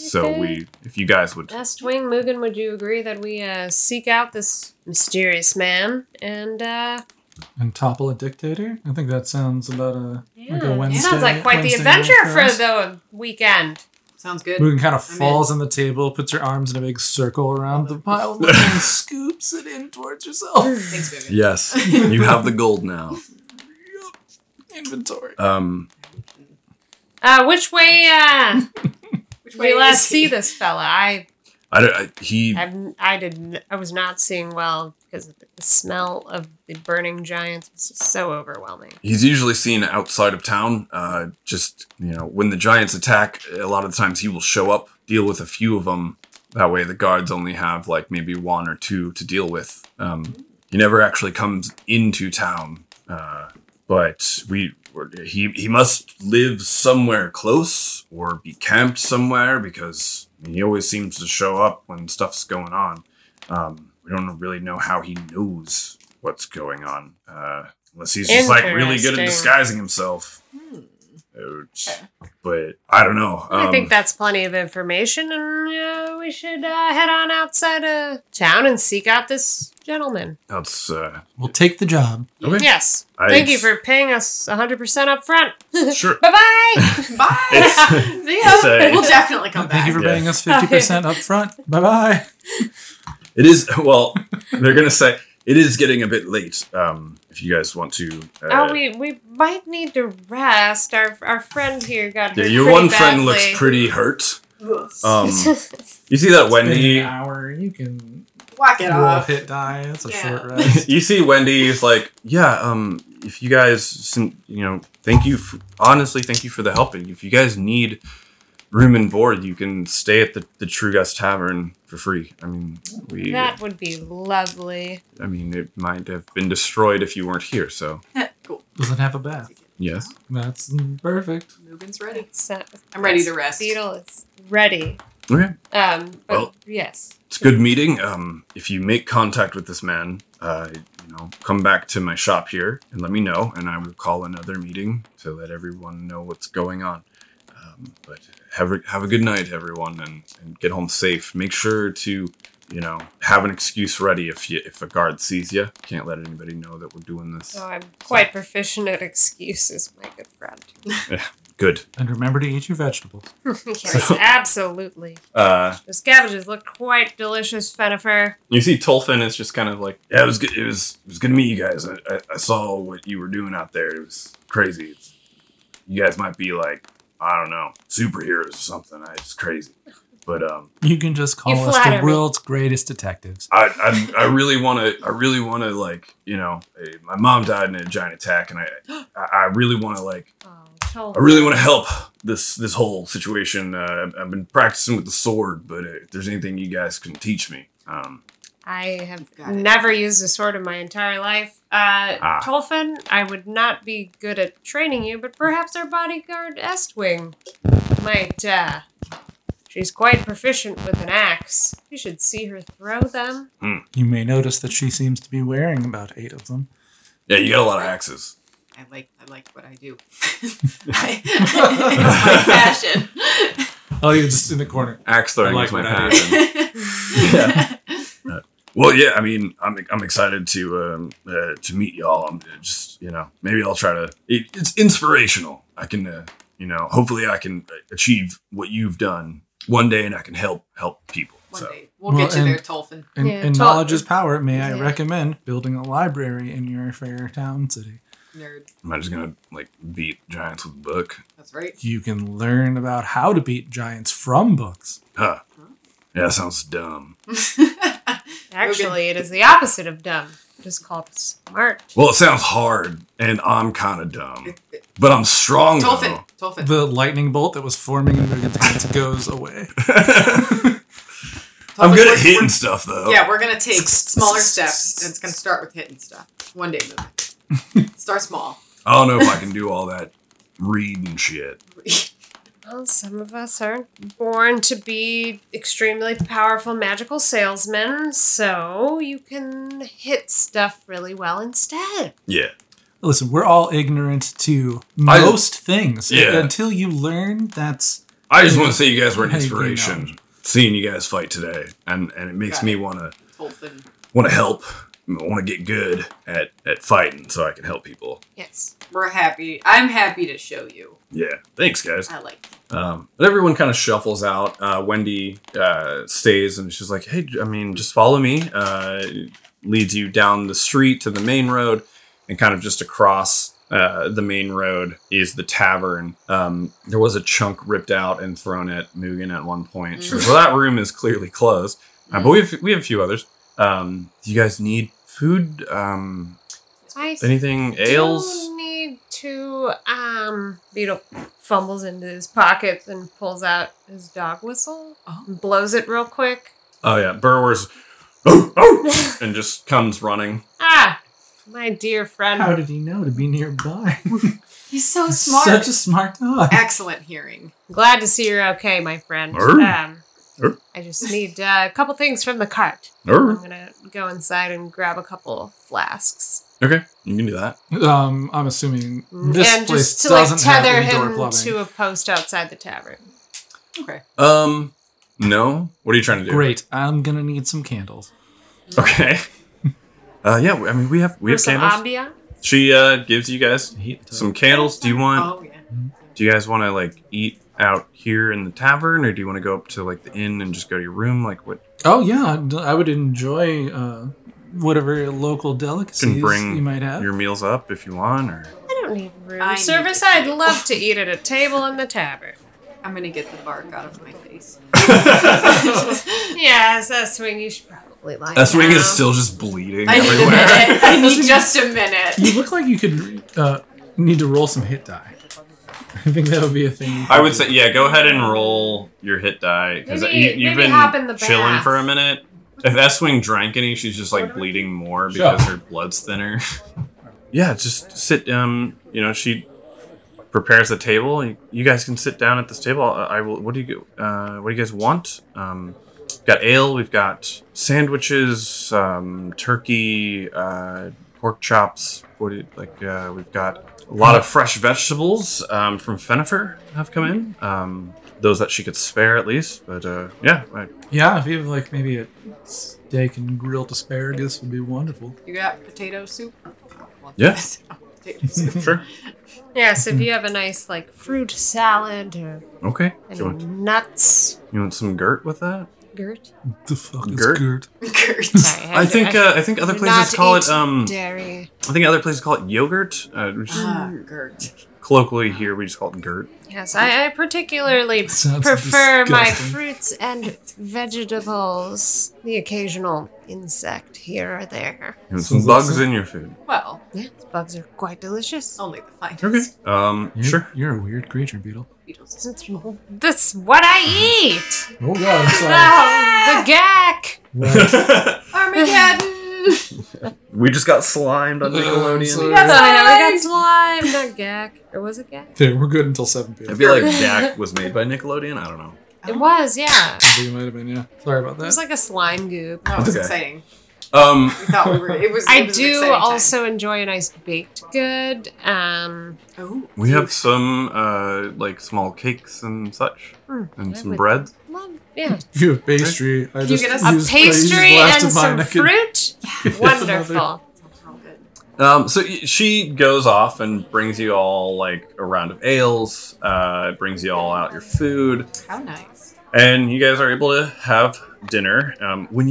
If you guys would, West Wing Mugen, would you agree that we seek out this mysterious man and And topple a dictator? I think that sounds about like a it Wednesday. sounds like quite the Wednesday adventure night for us. the weekend. Sounds good. Mugen kind of I'm falls on the table, puts her arms in a big circle around the pile of money and scoops it in towards herself. Thanks, Vivian. yes, you have the gold now. Inventory. Which way? Which We last is see he? this fella. I was not seeing well because the smell of the burning giants was just so overwhelming. He's usually seen outside of town. When the giants attack, a lot of the times he will show up, deal with a few of them. That way the guards only have like maybe one or two to deal with. He never actually comes into town, but he must live somewhere close or be camped somewhere because he always seems to show up when stuff's going on. We don't really know how he knows what's going on, unless he's just like really good at Interesting. disguising himself. But I don't know. I think that's plenty of information, and we should head on outside of town and seek out this gentleman. That's We'll take the job. okay. Yes. Thank you for paying us 100% up front. Sure. Bye-bye! Bye. It's- See ya. it's, We'll definitely come Thank back. you for Yeah. paying us 50% up front. Bye-bye. It is, well, they're going to say, it is getting a bit late. If you guys want to, we might need to rest. Our friend here got hurt. yeah, your pretty one friend badly. looks pretty hurt. Ugh. You see that In Wendy? an hour, you can Whack it roll off. hit die. That's a Yeah. short rest. You see Wendy is like, yeah. If you guys, thank you. Honestly, thank you for the help. And if you guys need room and board, you can stay at the True Gust Tavern for free. I mean, That would be lovely. I mean, it might have been destroyed if you weren't here. So Cool. Doesn't have a bath. yes. That's perfect. Mugen's ready. It's, I'm ready to rest. Beetle is ready. Okay. But Well- yes. It's a good meeting. If you make contact with this man, come back to my shop here and let me know, and I will call another meeting to let everyone know what's going on. But have a good night, everyone, and get home safe. Make sure to, have an excuse ready if a guard sees you. Can't let anybody know that we're doing this. Oh, I'm quite proficient at excuses, my good friend. Good. And remember to eat your vegetables. Yes, absolutely. Those cabbages look quite delicious, Fenifer. You see, Tolfin is just kind of like, yeah, it was good. It was good to meet you guys. I saw what you were doing out there. It was crazy. You guys might be like, I don't know, superheroes or something. It's crazy. But You can just call You us flatter the me. world's greatest detectives. I really want to like, my mom died in a giant attack, and I really want to like, Oh, I really want to help this whole situation. I've been practicing with the sword, but if there's anything you guys can teach me, I have Got it. never used a sword in my entire life. Tolfin, I would not be good at training you, but perhaps our bodyguard Estwing might, she's quite proficient with an axe. You should see her throw them. You may notice that she seems to be wearing about 8 of them. yeah, you got a lot of axes. I like what I do. It's my passion. Oh, you're just in the corner. Axe throwing I like is my what I passion. Yeah. Well, yeah. I mean, I'm excited to meet y'all. I'm just, maybe I'll try to. It's inspirational. I can, hopefully I can achieve what you've done one day, and I can help people. One So day. We'll get you and- there, Tolfin. And, Yeah, and talk- knowledge is power. May I Yeah. recommend building a library in your fair town city? Nerd. am I just gonna like beat giants with a book? That's right. You can learn about how to beat giants from books. Huh? Yeah, that sounds dumb. Actually, it is the opposite of dumb. It is called smart. Well, it sounds hard, and I'm kind of dumb, but I'm strong. Tolfin. Tolfin. The lightning bolt that was forming in Mugen's hands goes away. I'm Tolfin, good at we're- hitting stuff, though. Yeah, we're gonna take smaller steps, and it's gonna start with hitting stuff. One day moving. Start small. I don't know if I can do all that reading shit. Well, some of us aren't born to be extremely powerful magical salesmen, so you can hit stuff really well instead. Yeah. Listen, we're all ignorant to most things. Yeah. Until you learn, that's... I just want to say you guys were an Hey, good inspiration. knowledge. Seeing you guys fight today, and it makes Got me it. want Tolfin. to help. I want to get good at fighting so I can help people. Yes. We're happy. I'm happy to show you. Yeah. Thanks, guys. I like it. But everyone kind of shuffles out. Wendy stays, and she's like, "Hey, I mean, just follow me." Leads you down the street to the main road, and kind of just across the main road is the tavern. There was a chunk ripped out and thrown at Mugen at one point. She goes, well, that room is clearly closed, but we have a few others. Do you guys need food? I Anything? Ales? do need to, Beetle fumbles into his pocket and pulls out his dog whistle and blows it real quick. Oh yeah, Burwer's oh, and just comes running. Ah, my dear friend. How did he know to be nearby? He's so smart. Such a smart dog. Excellent hearing. Glad to see you're okay, my friend. Arr. Arr. I just need a couple things from the cart. Arr. I'm gonna go inside and grab a couple flasks. Okay, you can do that. I'm assuming this and place just to like doesn't tether have indoor him plumbing. to a post outside the tavern. Okay. No. What are you trying to do? Great. I'm gonna need some candles. Okay. Yeah. I mean, we have For some candles. ambient. She gives you guys some candles. Do you want? Oh yeah. Do you guys want to like eat out here in the tavern, or do you want to go up to like the inn and just go to your room? Like what? Oh yeah, I would enjoy whatever local delicacies bring you might have. your meals up if you want, or I don't need room I need service. to I'd see. love to eat at a table in the tavern. I'm gonna get the bark out of my face. Yes, that swing. You should probably lie that swing down. is still just bleeding I need a everywhere. minute. I need just a minute. You look like you could need to roll some hit die. I think that would be a thing. I would say, yeah, go ahead and roll your hit die because Maybe- you've maybe been hop in the chilling bath. for a minute. If that swing drank any, she's just like bleeding more because her blood's thinner. Yeah, just sit. She prepares the table. You guys can sit down at this table. I will. What do you guys want? We've got ale. We've got sandwiches, turkey, pork chops. We've got a lot of fresh vegetables from Fenifer have come in. Those that she could spare at least. But yeah. Yeah, if you have like maybe a steak and grilled asparagus would be wonderful. You got potato soup? Yeah. Potato soup. Sure. Yes, if you have a nice like fruit salad or Okay. any Do nuts. you want some Gert with that? Gert. The fuck is Gert? Gert? Gert. Sorry, I think other do places not call eat it dairy. I think other places call it yogurt. Gert. Colloquially here we just call it Gert. Yes, I particularly Sounds prefer my disgusting. fruits and vegetables. The occasional insect here or there. You want some bugs in your food. Well, Yes, bugs are quite delicious. only the finest. Sure. You're a weird creature, Beetle. Beetles. That's what I eat. Oh god, I'm Oh, the gack. Armageddon! We just got slimed on Nickelodeon. sorry. got I got slime, not gack. Or was it gack? Okay, we're good until 7 p.m. I feel like Dak was made by Nickelodeon. I don't know. It was, yeah. You might have been, yeah. Sorry about It was that. like a slime goop. That was Okay. exciting. Um, We thought we were. It was. I it was an do exciting time. also enjoy a nice baked good. Oh, we have some like small cakes and such, and I some would- bread. Well, yeah. You have pastry. I just get us A used pastry last and of mine. some I could- fruit? Yes, Wonderful. sounds real good. So she goes off and brings you all like a round of ales. Brings you all out your food. How nice. And you guys are able to have dinner. When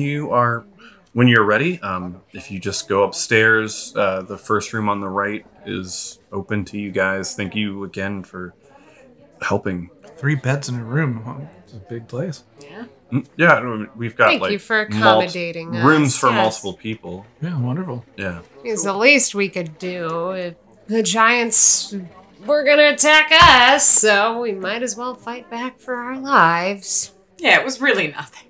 you're ready, if you just go upstairs, the first room on the right is open to you guys. Thank you again for helping. 3 beds in a room. Oh, it's a big place. Yeah. Yeah, we've got Thank like you for accommodating us. rooms for Yes. multiple people. Yeah, wonderful. Yeah. It's the least we could do. If the giants were gonna attack us, so we might as well fight back for our lives. Yeah, it was really nothing.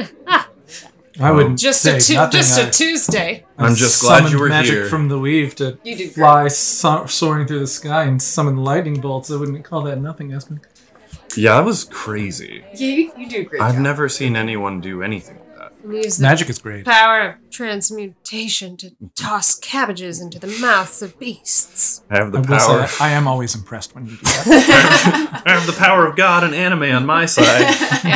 I would Just say nothing. a Tuesday. I'm just glad you summoned were magic here. from the weave to You did fly soaring through the sky and summon lightning bolts. I wouldn't call that nothing, Espen. Yeah, that was crazy. Yeah, you do a great I've job. never seen anyone do anything like that. And use the Magic is great. power of transmutation to toss cabbages into the mouths of beasts. I have the I will power. say, I am always impressed when you do that. I have the power of God and anime on my side.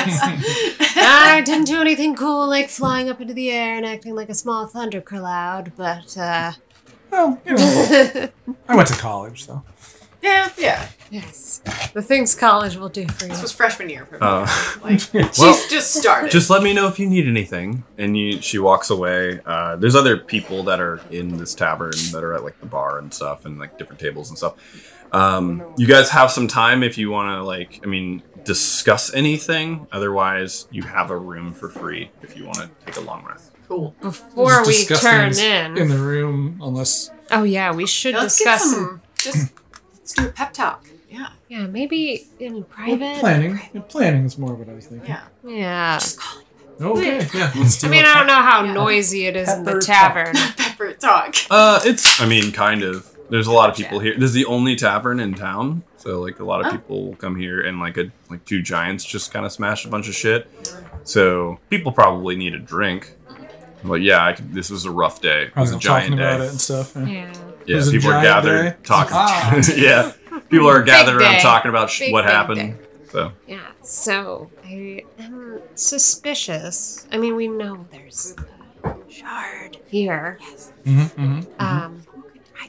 I didn't do anything cool like flying up into the air and acting like a small thundercloud, but Well, you know, I went to college, so. Yeah. yes, the things college will do for you. This was freshman year for me. Well, She's just started. just let me know if you need anything. And she walks away. There's other people that are in this tavern that are at like the bar and stuff, and like different tables and stuff. You guys have some time if you want to discuss anything. Otherwise, you have a room for free if you want to take a long rest. Cool. Before Just we discuss turn things in the room, unless oh yeah, we should Let's discuss get some. Let's do a pep talk. Yeah. Yeah, maybe in private. planning. Planning is more what I was thinking. Yeah. Yeah. Just call it Okay, yeah. Let's do I mean, a I don't know how Yeah. noisy it is in the Pepper tavern. pepper talk. Kind of. There's a lot of people here. This is the only tavern in town, so like a lot of Oh. people will come here, and like two giants just kind of smashed a bunch of shit. So people probably need a drink. But yeah, this was a rough day. It I was was a giant talking about day. it and stuff. Yeah. Yeah. Yeah, was a people are giant gathered day? talking. Ah. Yeah, people are gathered around day. talking about Big, what big happened. day. So Yeah. So I am suspicious. I mean, we know there's a shard here. Mm-hmm, mm-hmm. Who could write this? Oh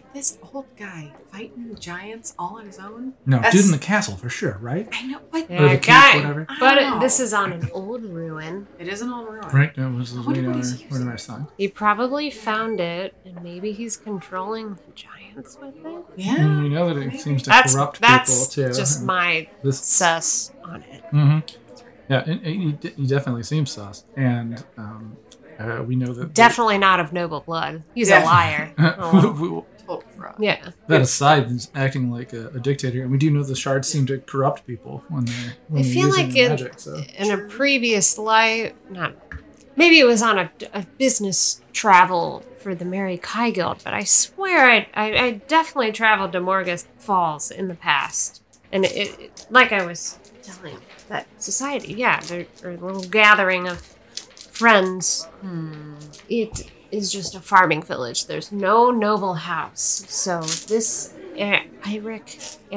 old guy fighting giants all on his own. No, That's- dude in the castle for sure, right? I know, but Or Yeah, the keep, guy. whatever. I But don't know. this is on an old ruin. It is an old ruin. Right? That was I wonder what he's what using. our sign. He probably found it, and maybe he's controlling the giants with it. Yeah. You know that it seems to That's corrupt people too. just my This sus on it. Yeah, he definitely seems sus, and we know that. Definitely not of noble blood. He's Yeah. a liar. Oh, Total fraud. yeah. That aside, he's acting like a dictator, and we do know the shards seem to corrupt people when they're I feel using like the magic. So in a previous life, maybe it was on a business travel for the Mary Kai Guild, but I swear I definitely traveled to Morgus Falls in the past. And it like I was telling that society, yeah, they're a little gathering of friends. It is just a farming village. There's no noble house. So this Eric.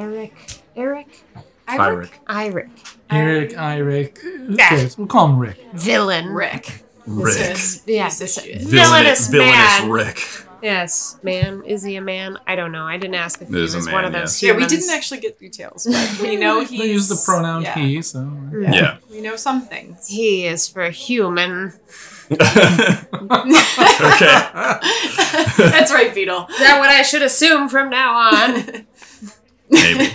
Eric, who Yeah. cares? We'll call him Rick. Villain. Rick. Rick. This is- Yeah, piece of shit. villainous man. Rick. Yes, man. Is he a man? I don't know. I didn't ask if he Is was a one man, of those yes. Yeah, we humans. didn't actually get details, but we know he's... They use the pronoun yeah. he, so Yeah. We know some things. He is for human. Okay. That's right, Beetle. Is that what I should assume from now on? Maybe.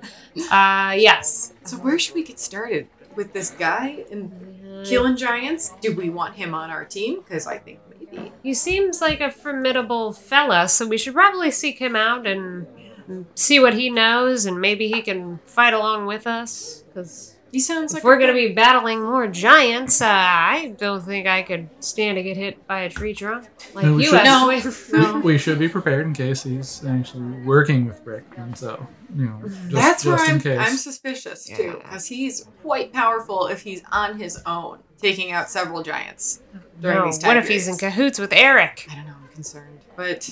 Yes. So where should we get started? With this guy and killing giants? Do we want him on our team? Because I think maybe. He seems like a formidable fella, so we should probably seek him out and see what he knows, and maybe he can fight along with us. Because He sounds if like we're going to be battling more giants, I don't think I could stand to get hit by a tree trunk like No, we you should- actually. No. we should be prepared in case he's actually working with Rick, and so just, That's where just in I'm case. suspicious too, Yeah. because he's quite powerful if he's on his own, taking out several giants during No, these time what if he's in periods. cahoots with Eric? I don't know. I'm concerned, but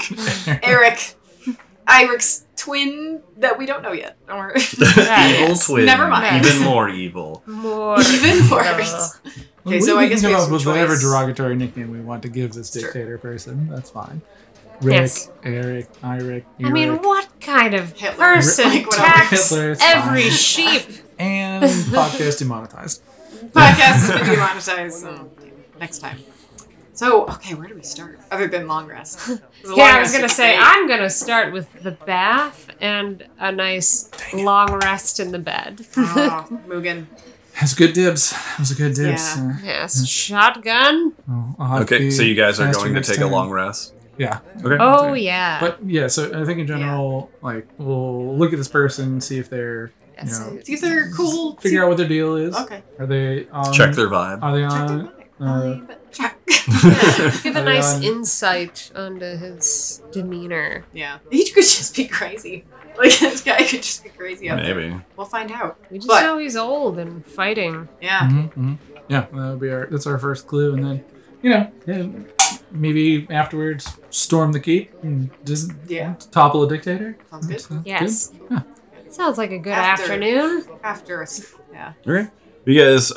Eric, Irik's twin that we don't know yet. Or Evil twin. Never mind. Even more evil. More even worse. Okay, so I guess we we can come have up some with whatever choice. derogatory nickname we want to give this Sure. dictator person. That's fine. Rick, Yes. Eric, Eric. I mean, what kind of Hitler. person Like, whatever. attacks Hitler, it's every fine. sheep? And podcast demonetized. Podcast has been demonetized. So next time. So, okay, where do we start? Other than long rest. The long Yeah, I was rest gonna is say great. I'm gonna start with the bath and a nice long rest in the bed. Oh, Mugen. That's good dibs. Those are good dibs. Yeah. Yes, shotgun. I'll have to Okay, be so you guys are faster going to next take a time. long rest. Yeah. Okay. Oh yeah. But yeah, so I think in general, like, we'll look at this person, see if they're, Yes, you know, It's either cool. figure out what their deal is. Okay. Are they on? Check their vibe. Are they Check on? their vibe. Check. give a Are they nice on- insight onto his demeanor. Yeah. He could just be crazy. Like, this guy could just be crazy out there. Maybe. We'll find out. We just But- know he's old and fighting. Yeah. Mm-hmm. Yeah, that'll be that's our first clue, and then yeah, maybe afterwards storm the keep and just Yeah. topple a dictator. Sounds good. Sounds Yes. good. Yeah. Sounds like a good After- afternoon. After us. Yeah. Okay. You guys,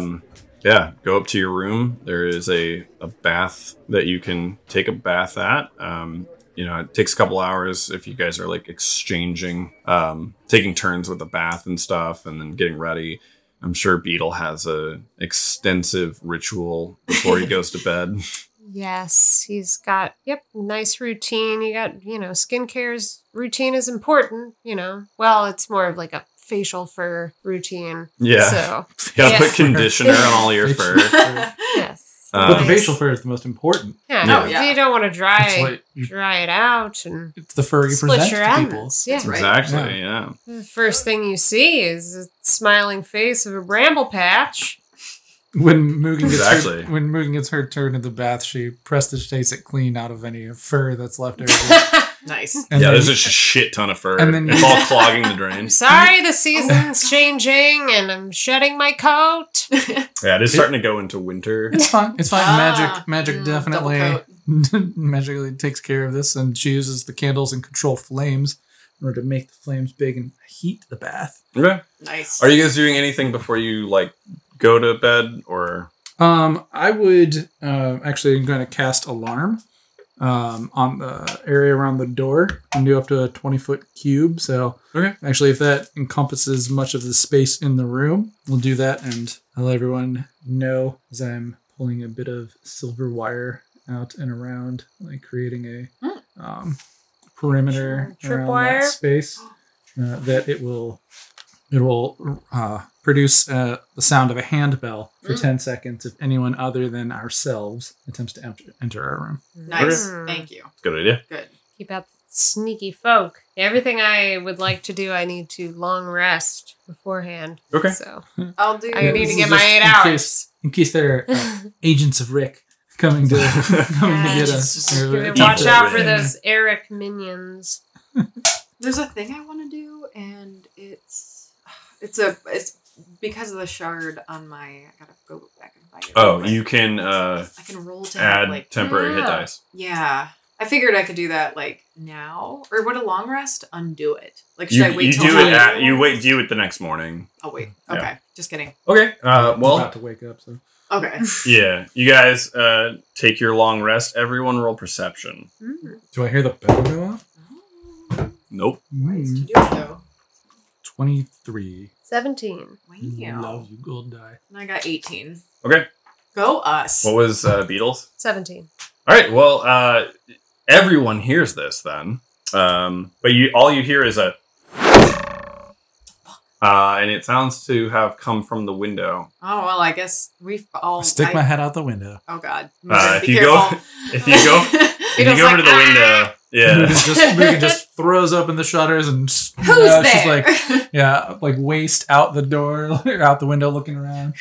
go up to your room. There is a bath that you can take a bath at. It takes a couple hours if you guys are like exchanging, taking turns with the bath and stuff, and then getting ready. I'm sure Beetle has a extensive ritual before he goes to bed. Yes, he's got nice routine. You got skincare's routine is important. Well, it's more of like a facial fur routine. Yeah. So Gotta yes. put conditioner on all your fur. yes. But the Nice. facial fur is the most important. Yeah. Yeah. Oh, yeah. You don't want to It's dry like it out and it's the fur you split present your to people. ends. Yeah. That's right. Exactly, yeah. The first thing you see is the smiling face of a bramble patch. When Mugen gets Exactly. when Mugen gets her turn in the bath, she prestidigitates it clean out of any fur that's left over. Nice. And Yeah, then- there's just a shit ton of fur. and then It's you- all clogging the drains. Sorry, the season's changing and I'm shedding my coat. Yeah, it is starting to go into winter. It's fine. It's fine. Ah, Magic double definitely coat. magically takes care of this, and she uses the candles and control flames in order to make the flames big and heat the bath. Okay. Nice. Are you guys doing anything before you go to bed or? I would actually. I'm going to cast alarm on the area around the door. You can do up to a 20-foot cube. So Okay. actually, if that encompasses much of the space in the room, we'll do that. And I'll let everyone know as I'm pulling a bit of silver wire out and around, like creating a perimeter Trip around wire. that space. That it will produce the sound of a handbell for 10 seconds if anyone other than ourselves attempts to enter our room. Nice. Okay. Thank you. Good idea. Good. Keep out the sneaky folk. Everything I would like to do, I need to long rest beforehand. Okay. So I'll do. I need this to is get my just 8 in hours. In case there are agents of Rick coming to get us. Just or Watch Evil out for Rick. those Eric minions. There's a thing I want to do, and it's because of the shard on my. I gotta go back and find it. Oh, real quick. you can I can roll to add have, like temporary hit Yeah. dice. Yeah, I figured I could do that like now, or would a long rest undo it? Like, should I wait You till do it tomorrow? at you wait do it the next morning. I'll wait. Yeah. Okay, just kidding. Okay. Well, about to wake up. So Okay. yeah. You guys take your long rest. Everyone roll perception. do I hear the bell go off? Nope. Nice to do it though. 23. 17. Wow. Love you, gold die. And I got 18. Okay. Go us. What was Beatles? 17. All right. Well, everyone hears this then, but all you hear is a, and it sounds to have come from the window. Oh well, I guess we've all. Stick my head out the window. Oh God. If Be you careful. if you go over to the window, yeah. Megan just throws open the shutters and Who's she's there? like, like waist out the door, out the window, looking around.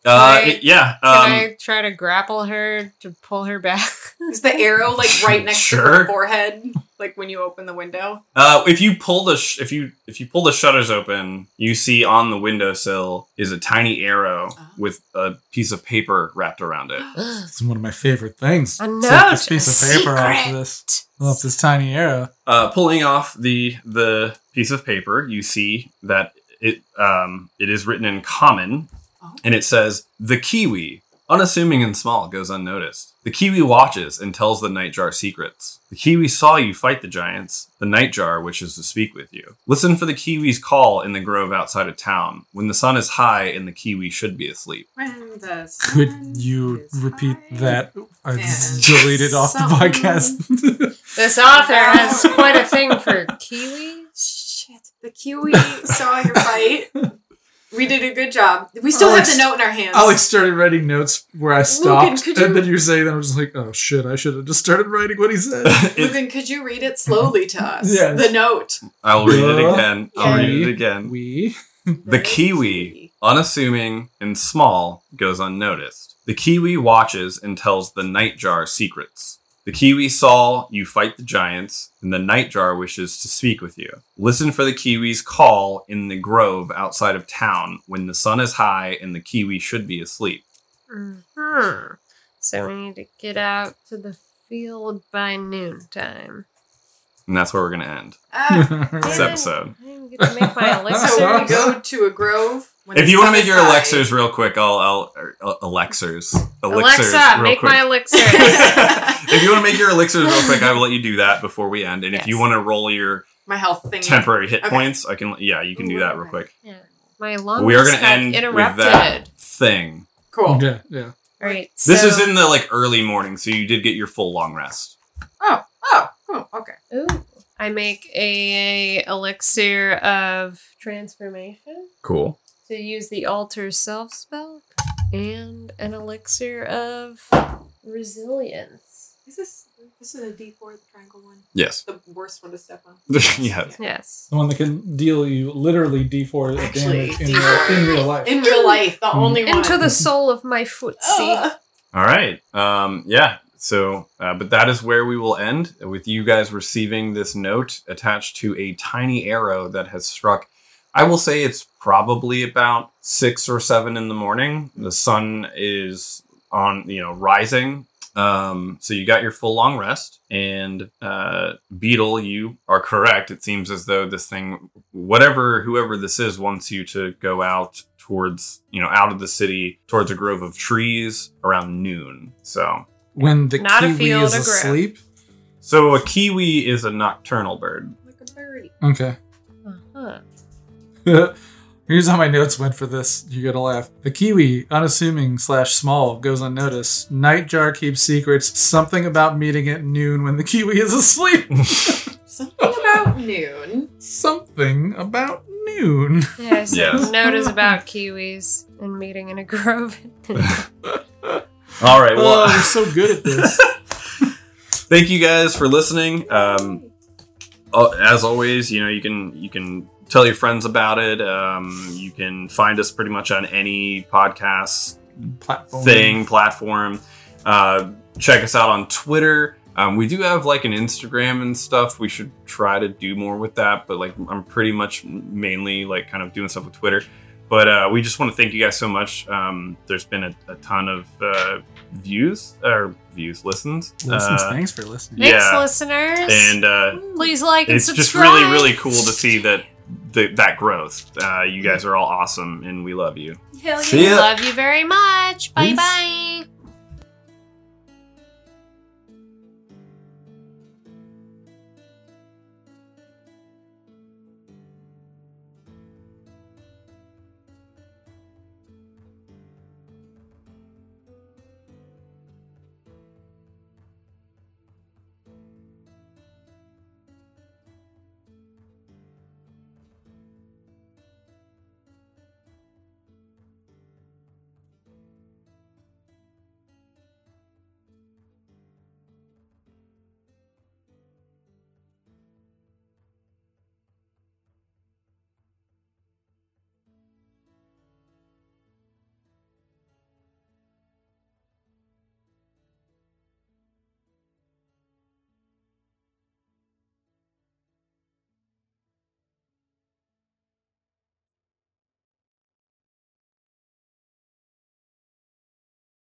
Yeah. Can I try to grapple her to pull her back? Is the arrow like right next to Sure. her forehead? Like when you open the window? If you pull the if you pull the shutters open, you see on the windowsill is a tiny arrow with a piece of paper wrapped around it. It's one of my favorite things. A Take note, this piece of paper off secret. this tiny arrow. Pulling off the piece of paper, you see that it is written in common, and it says, "The Kiwi, unassuming and small, goes unnoticed. The Kiwi watches and tells the Nightjar secrets. The Kiwi saw you fight the giants. The Nightjar wishes to speak with you. Listen for the Kiwi's call in the grove outside of town, when the sun is high and the Kiwi should be asleep." When the Could sun you is repeat high. that? I And deleted off the something- podcast. This author has quite a thing for kiwi. Shit. The Kiwi saw your fight. We did a good job. We still Alex- have the note in our hands. Alex started writing notes where I stopped, could you- and then you're saying that I was like, "Oh shit! I should have just started writing what he said." Logan, could you read it slowly to us? Yes. The note. I'll read it again. I'll Okay. read it again. We The Kiwi, unassuming and small, goes unnoticed. The Kiwi watches and tells the Nightjar secrets. The Kiwi saw you fight the giants, and the Nightjar wishes to speak with you. Listen for the Kiwi's call in the grove outside of town when the sun is high and the Kiwi should be asleep. Hmm. So we need to get out to the field by noontime. And that's where we're going to end this Yeah. episode. I didn't get to make my So elixir. we go to a grove. when If the you want sun to make is your high. elixirs real quick, I'll elixirs. Alexa, real make quick. my elixir. If you want to make your elixirs real quick, I will let you do that before we end. And if you Yes. want to roll your My health thing. temporary hit Okay. points, you can do that real quick. Yeah. My lungs We are going to got end interrupted. with that thing. Cool. yeah. All right. This so- is in the early morning, so you did get your full long rest. Oh, cool. Okay. Ooh. I make a elixir of transformation Cool. to use the alter self spell, and an elixir of resilience. Is this is a D4, the triangle one? Yes. The worst one to step on. Yes. Yes. The one that can deal you literally D4 Actually, damage in D4. real life. In real life, the only one. Into the sole of my footsie. All right. Yeah. So, but that is where we will end, with you guys receiving this note attached to a tiny arrow that has struck. I will say it's probably about 6 or 7 in the morning. The sun is on, rising. So you got your full long rest, and Beetle, you are correct. It seems as though this thing, whoever this is, wants you to go out towards, out of the city, towards a grove of trees around noon. So When the Not a Kiwi field, is a grove. asleep, So a kiwi is a nocturnal bird. Like a birdie. Okay. Uh-huh. Here's how my notes went for this. You're gonna laugh. The kiwi, unassuming / small, goes unnoticed. Nightjar keeps secrets. Something about meeting at noon when the kiwi is asleep. Something about noon. Something about noon. Yeah, so Yes. note is about kiwis and meeting in a grove. All right. Well, Oh, we're so good at this. thank you guys for listening. As always, you can tell your friends about it. You can find us pretty much on any podcast platform. Check us out on Twitter. We do have like an Instagram and stuff. We should try to do more with that, but like I'm pretty much mainly like kind of doing stuff with Twitter. But we just want to thank you guys so much. There's been a ton of listens. Thanks for listening. Thanks, Yeah. listeners. And please like and it's just subscribe. really cool to see that growth. You guys are all awesome, and we love you. Hell See ya. Love you very much. Bye Peace. bye.